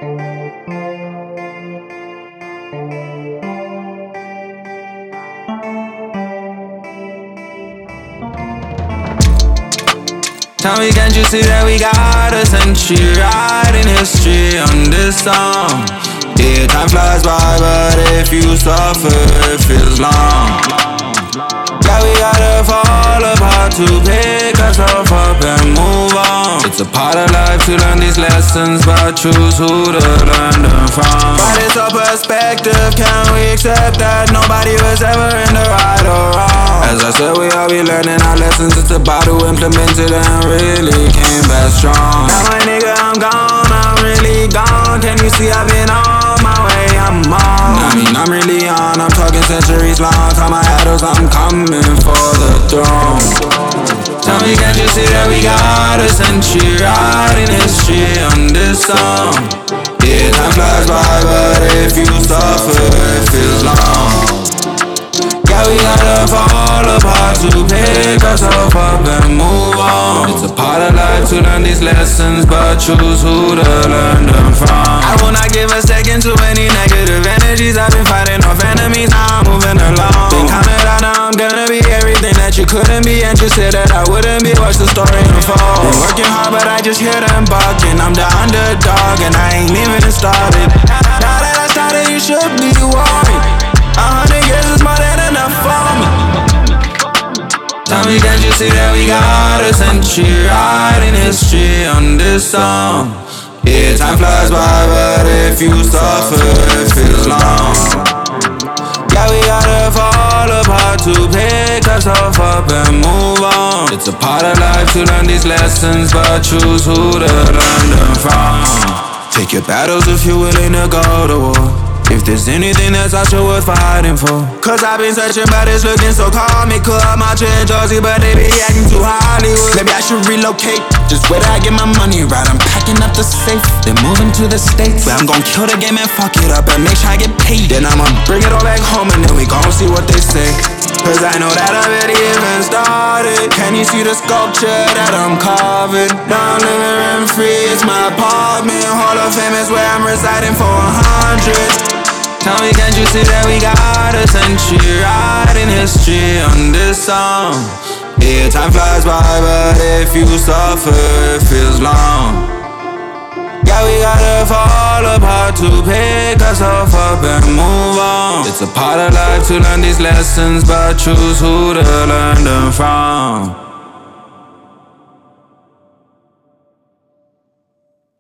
Tell me, can't you see that we got a century writing history on this song? Yeah, time flies by, but if you suffer, it feels long. Yeah, we gotta fall apart to pick ourselves up and move on. It's a part of life to learn these lessons, but choose who to learn them from. But it's a perspective, can we accept that nobody was ever in the right or wrong? As I said, we all be learning our lessons. It's about to implement it and really came back strong. Now my nigga, I'm gone, I'm really gone. Can you see I've been on my way, I'm on. I mean, I'm really on, I'm talking centuries long. Tell my idols I'm coming for the throne. Tell me, can't you see that we got a century writing history on this song? Yeah, time flies by, but if you suffer, it feels long. Yeah, we gotta fall apart to pick ourselves up and move on. It's a part of life to learn these lessons, but choose who to learn them from. I will not give a second to any negative energies. I've been fighting off enemies, now I'm moving along. Been counted out, now I'm gonna be everything that you couldn't be, and you said that I wouldn't be. Watch the story unfold. Been working hard, but I just hear them barking. I'm the underdog, and I ain't even started. Now that I started, you should be worried. 100 years is more than enough for me. Tell me, can't you see that we got a century writing history on this song? Yeah, time flies by, but if you suffer, it feels long. Yeah, we gotta fall apart to pick ourselves up and move on. It's a part of life to learn these lessons, but choose who to learn them from. Take your battles if you're willing to go to war. If there's anything that's actually worth fighting for. Cause I've been searching, but it's looking so comical. I'm out here in Jersey, but they be acting too Hollywood. Maybe I should relocate, just where I get my money right. I'm packing up the safe, then moving to the States, where I'm gon' kill the game and fuck it up and make sure I get paid. Then I'ma bring it all back home and then we gon' see what they say. Cause I know that I already even started. Can you see the sculpture that I'm carving? Now I'm living rent free, it's my apartment. Hall of Fame is where I'm residing for 100. Tell me, can't you see that we got a century writing history on this song? Yeah, time flies by, but if you suffer, it feels long. Yeah, we gotta fall apart to pick ourselves up and move on. It's a part of life to learn these lessons, but choose who to learn them from.